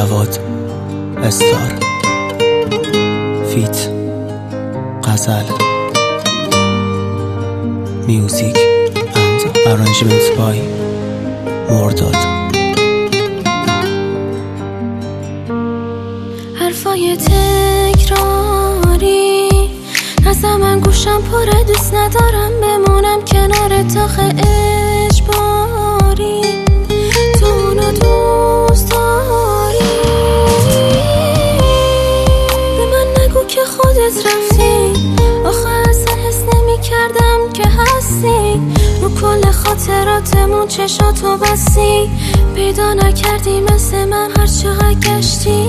جواد استار فیت غزل میوزیک اند ارنجمنت بای مرداد. حرفای تکراری از من گوشم پره، دوست ندارم بمونم کنار تاخ اجباری. تو اونو دوست داری، به من نگو که خودت رفتی، آخه اصلا حس نمی کردم که هستی. رو کل خاطراتمون چشاتو بستی، پیدا نکردی مثل من هر چقدر گشتی.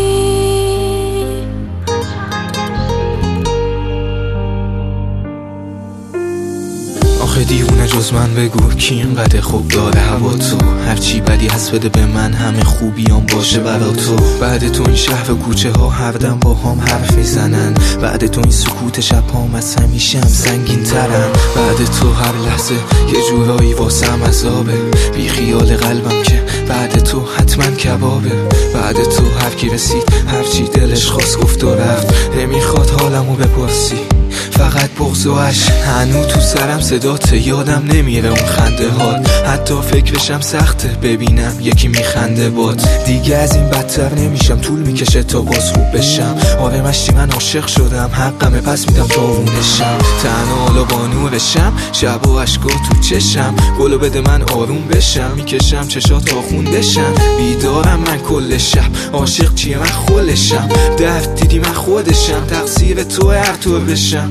آخه دیوونه جز من بگو کی اینقدر خوب داره هوا تو، هرچی بدی هست بده به من، همه خوبیام باشه برا تو. بعد تو این شهر و کوچه ها هر دم با هم حرف میزنن، بعد تو این سکوت شب هام از همیشه هم سنگین ترن. بعد تو هر لحظه یه جورایی واسم عذابه، بی خیال قلبم که بعد تو حتما کبابه. بعد تو هر کی رسید هرچی دلش خواست گفت و رفت، نمیخواد حالمو بپرسی، فقط بغض و عشق هنو تو سرم صداته، یادم نمیره اون خنده هات، حتی فکرشم سخته ببینم یکی میخنده بات. دیگه از این بدتر نمیشم، طول میکشه تا باز خوب بشم. آره مشتی من عاشق شدم، حقمه پس میدم تا اونشم. تنها حالا با نورشم، شب و عشقا تو چشم، گلو بده من آروم بشم، میکشم چشات تا خون بشم. بیدارم من کل شب، عاشق چیه من خلشم، درد دیدی من خودشم، تقصیر تو هر طور بشم.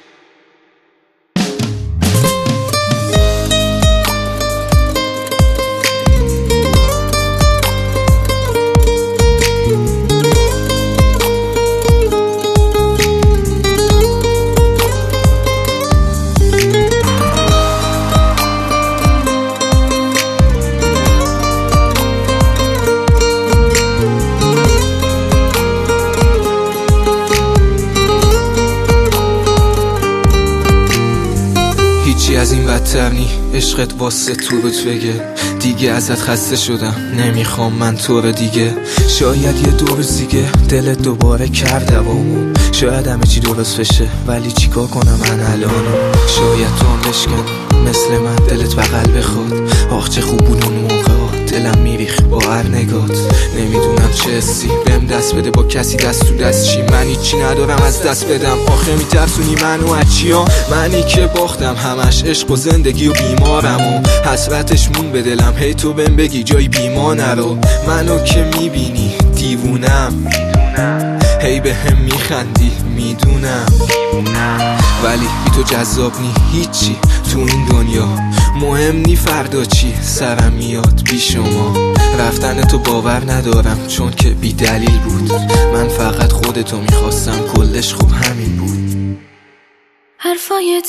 از این بدتر نی، عشقت واسه تو روت بگه، دیگه ازت خسته شدم، نمیخوام من تو رو دیگه. شاید یه دو روز دیگه دلت دوباره کرد دوامو، شاید همه چی درست بشه ولی چیکار کنم من الانو. شاید تو هم بشکن مثل من دلت بغل بخواد، آخ چه خوب بود اون موقع، دلم میریخ با هر نگات. نمیدونم چه حسی بهم دست بده با کسی دست تو دست چی، من هیچی ندارم از دست بدم، آخه میترسونی منو از چیا؟ منی که باختم همش عشق و زندگی و بیمارم و حسرتش مون به دلم، هی تو بهم بگی جای بیما نرو. منو که میبینی دیوونم، هی به هم میخندی میدونم، ولی بی تو جذاب نی هیچی تو این دنیا، مهم نی فردا چی سرم میاد بی شما. رفتن تو باور ندارم چون که بی دلیل بود، من فقط خودتو میخواستم، کلش خوب همین بود. حرفای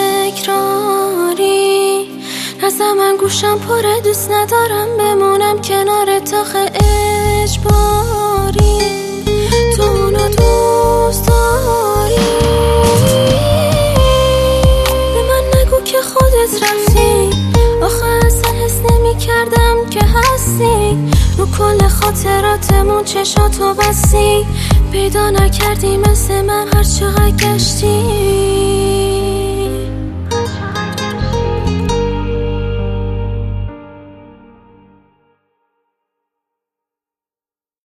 تکراری از من گوشم پره، دوست ندارم بمونم کنار تاخ اجباری. تو اونو دوست داری، به من نگو که خودت رفتی، آخه اصلا حس نمی کردم که هستی. رو کل خاطراتمون چشاتو بستی، پیدا نکردی مثل من هر چقدر گشتی.